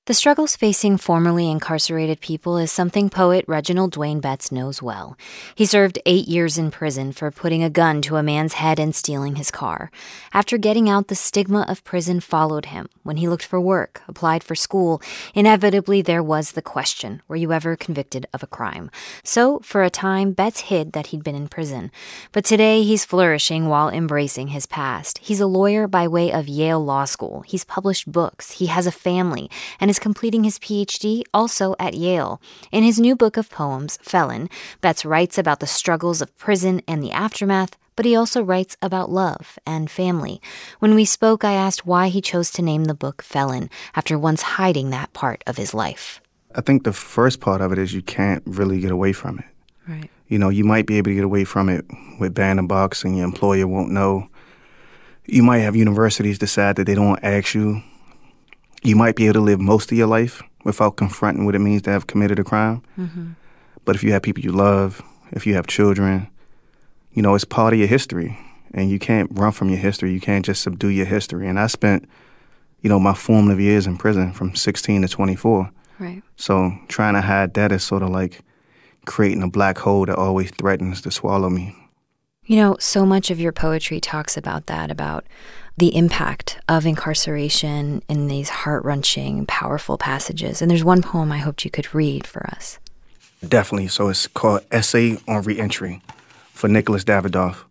The struggles facing formerly incarcerated people is something poet Reginald Dwayne Betts knows well. He served 8 years in prison for putting a gun to a man's head and stealing his car. After getting out, the stigma of prison followed him. When he looked for work, applied for school, inevitably there was the question, were you ever convicted of a crime? So, for a time, Betts hid that he'd been in prison. But today, he's flourishing while embracing his past. He's a lawyer by way of Yale Law School. He's published books. He has a family, and is completing his PhD also at Yale. In his new book of poems, Felon, Betts writes about the struggles of prison and the aftermath, but he also writes about love and family. When we spoke, I asked why he chose to name the book Felon after once hiding that part of his life. I think the first part of it is you can't really get away from it. Right. You know, you might be able to get away from it with banning a box and your employer won't know. You might have universities decide that they don't ask you. You might be able to live most of your life without confronting what it means to have committed a crime. Mm-hmm. But if you have people you love, if you have children, you know, it's part of your history. And you can't run from your history. You can't just subdue your history. And I spent, you know, my formative years in prison from 16 to 24. Right. So trying to hide that is sort of like creating a black hole that always threatens to swallow me. You know, so much of your poetry talks about that, about the impact of incarceration in these heart-wrenching, powerful passages. And there's one poem I hoped you could read for us. Definitely. So it's called Essay on Reentry for Nicholas Davidoff.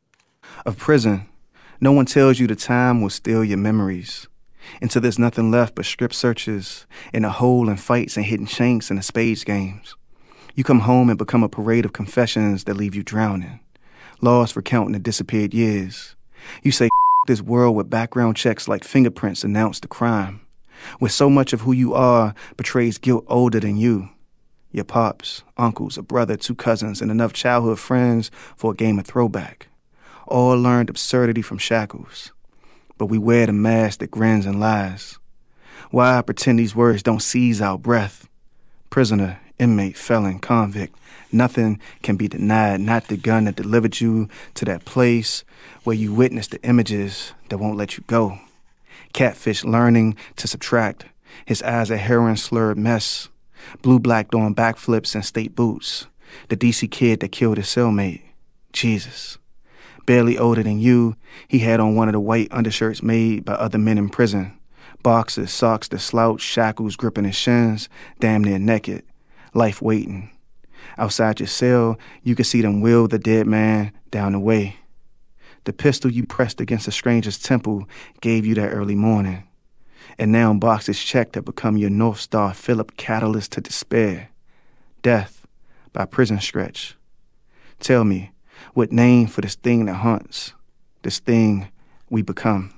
Of prison, no one tells you the time will steal your memories. Until there's nothing left but strip searches and a hole in fights and hidden shanks in the spades games. You come home and become a parade of confessions that leave you drowning. Lost recounting the disappeared years. You say, this world with background checks like fingerprints announce the crime. Where so much of who you are betrays guilt older than you. Your pops, uncles, a brother, 2 cousins, and enough childhood friends for a game of throwback. All learned absurdity from shackles. But we wear the mask that grins and lies. Why pretend these words don't seize our breath? Prisoner, inmate, felon, convict. Nothing can be denied, not the gun that delivered you to that place where you witnessed the images that won't let you go. Catfish learning to subtract, his eyes a heroin-slurred mess. Blue-black doing backflips in state boots. The DC kid that killed his cellmate. Jesus. Barely older than you, he had on one of the white undershirts made by other men in prison. Boxers, socks that slouch, shackles gripping his shins, damn near naked. Life waiting. Outside your cell, you could see them wheel the dead man down the way. The pistol you pressed against a stranger's temple gave you that early morning. And now boxes checked have become your North Star Philip catalyst to despair. Death by prison stretch. Tell me, what name for this thing that haunts, this thing we become?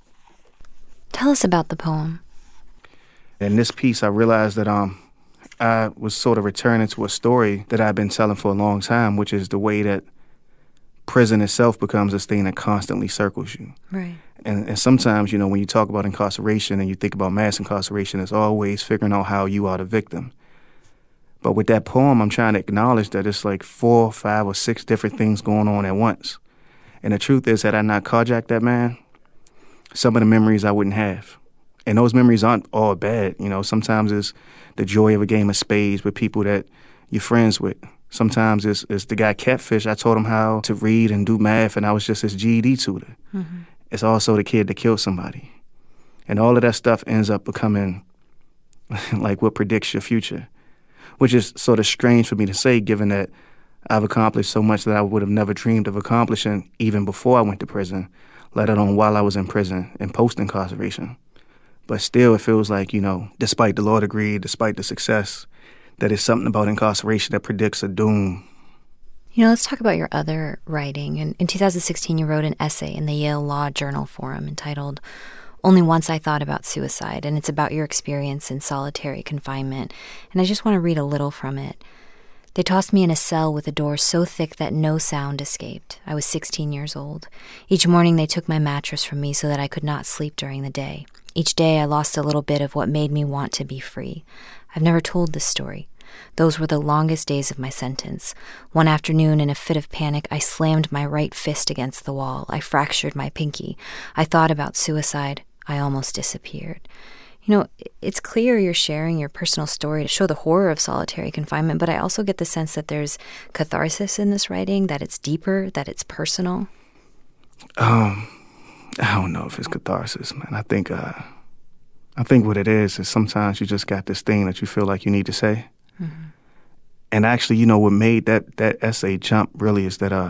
Tell us about the poem. In this piece, I realized that I was sort of returning to a story that I've been telling for a long time, which is the way that prison itself becomes this thing that constantly circles you. Right. And sometimes, you know, when you talk about incarceration and you think about mass incarceration, it's always figuring out how you are the victim. But with that poem, I'm trying to acknowledge that it's like 4, 5, or 6 different things going on at once. And the truth is, had I not carjacked that man, some of the memories I wouldn't have. And those memories aren't all bad. You know, sometimes it's the joy of a game of spades with people that you're friends with. Sometimes it's the guy Catfish. I taught him how to read and do math, and I was just his GED tutor. Mm-hmm. It's also the kid that killed somebody. And all of that stuff ends up becoming like what predicts your future, which is sort of strange for me to say, given that I've accomplished so much that I would have never dreamed of accomplishing even before I went to prison, let alone while I was in prison and post-incarceration. But still, it feels like, you know, despite the law degree, despite the success, that it's something about incarceration that predicts a doom. You know, let's talk about your other writing. In 2016, you wrote an essay in the Yale Law Journal Forum entitled Only Once I Thought About Suicide, and it's about your experience in solitary confinement. And I just want to read a little from it. They tossed me in a cell with a door so thick that no sound escaped. I was 16 years old. Each morning they took my mattress from me so that I could not sleep during the day. Each day I lost a little bit of what made me want to be free. I've never told this story. Those were the longest days of my sentence. One afternoon, in a fit of panic, I slammed my right fist against the wall. I fractured my pinky. I thought about suicide. I almost disappeared. It's clear you're sharing your personal story to show the horror of solitary confinement, but I also get the sense that there's catharsis in this writing, that it's deeper, that it's personal. I don't know if it's catharsis, man. I think what it is sometimes you just got this thing that you feel like you need to say. Mm-hmm. And actually, what made that essay jump really is that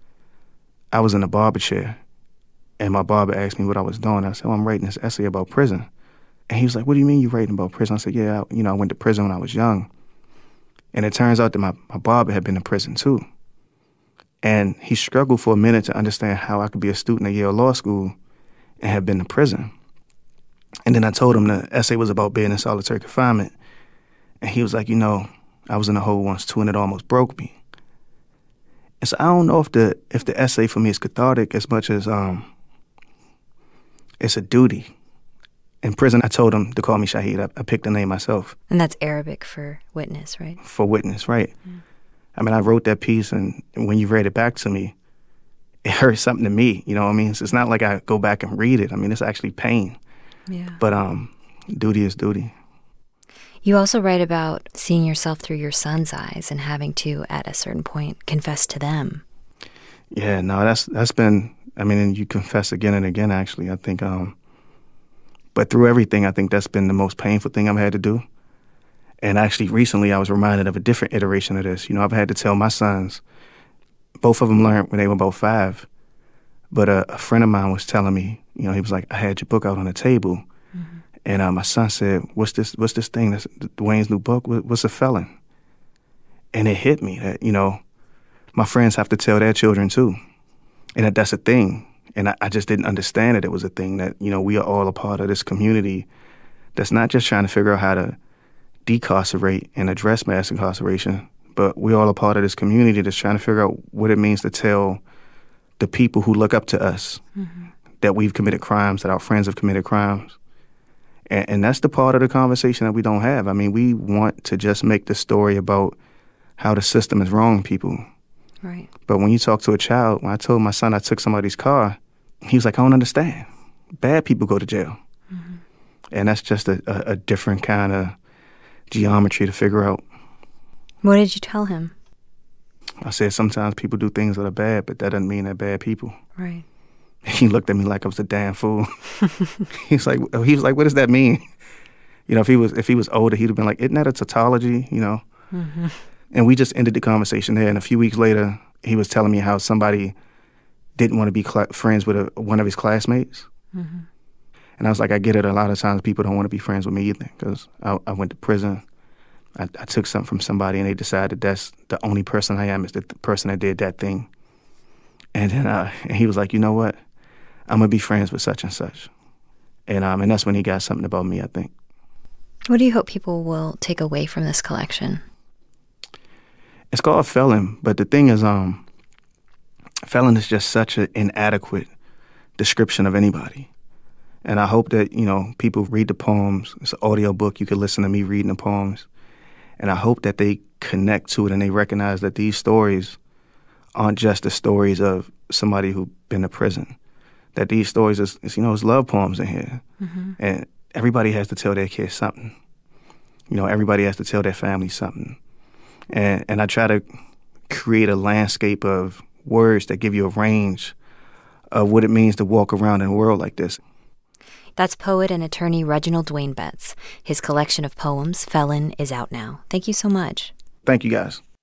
I was in a barber chair, and my barber asked me what I was doing. I said, I'm writing this essay about prison. And he was like, what do you mean you're writing about prison? I said, yeah, I went to prison when I was young. And it turns out that my barber had been in prison too. And he struggled for a minute to understand how I could be a student at Yale Law School and have been in prison. And then I told him the essay was about being in solitary confinement. And he was like, I was in a hole once too, and it almost broke me. And so I don't know if the essay for me is cathartic as much as it's a duty. In prison, I told him to call me Shahid. I picked the name myself. And that's Arabic for witness, right? For witness, right. Yeah. I mean, I wrote that piece, and when you read it back to me, it hurt something to me, you know what I mean? So it's not like I go back and read it. I mean, it's actually pain. Yeah. But duty is duty. You also write about seeing yourself through your son's eyes and having to, at a certain point, confess to them. Yeah, no, that's been, and you confess again and again, actually. I think, but through everything, I think that's been the most painful thing I've had to do. And actually, recently, I was reminded of a different iteration of this. I've had to tell my sons, both of them learned when they were about 5. But a friend of mine was telling me, he was like, I had your book out on the table. Mm-hmm. And my son said, what's this thing? That's Dwayne's new book? What's a felon? And it hit me that, my friends have to tell their children too. And that's a thing. And I just didn't understand that it was a thing, that, we are all a part of this community that's not just trying to figure out how to decarcerate and address mass incarceration, but we're all a part of this community that's trying to figure out what it means to tell the people who look up to us mm-hmm. that we've committed crimes, that our friends have committed crimes. And that's the part of the conversation that we don't have. We want to just make the story about how the system is wronging people. Right. But when you talk to a child, when I told my son I took somebody's car, he was like, I don't understand. Bad people go to jail. Mm-hmm. And that's just a different kind of geometry to figure out. What did you tell him? I said, sometimes people do things that are bad, but that doesn't mean they're bad people. Right. He looked at me like I was a damn fool. He was like, what does that mean? If he was older, he'd have been like, isn't that a tautology? Mm-hmm. And we just ended the conversation there. And a few weeks later, he was telling me how somebody didn't want to be friends with one of his classmates. Mm-hmm. And I was like, I get it. A lot of times people don't want to be friends with me either, because I went to prison. I took something from somebody, and they decided that's the only person I am, is the person that did that thing. And then he was like, you know what? I'm going to be friends with such and such. And that's when he got something about me, I think. What do you hope people will take away from this collection? It's called Felon, but the thing is, felon is just such an inadequate description of anybody. And I hope that, people read the poems. It's an audio book. You can listen to me reading the poems. And I hope that they connect to it and they recognize that these stories aren't just the stories of somebody who's been to prison. That these stories is love poems in here. Mm-hmm. And everybody has to tell their kids something. Everybody has to tell their family something. And I try to create a landscape of words that give you a range of what it means to walk around in a world like this. That's poet and attorney Reginald Dwayne Betts. His collection of poems, Felon, is out now. Thank you so much. Thank you, guys.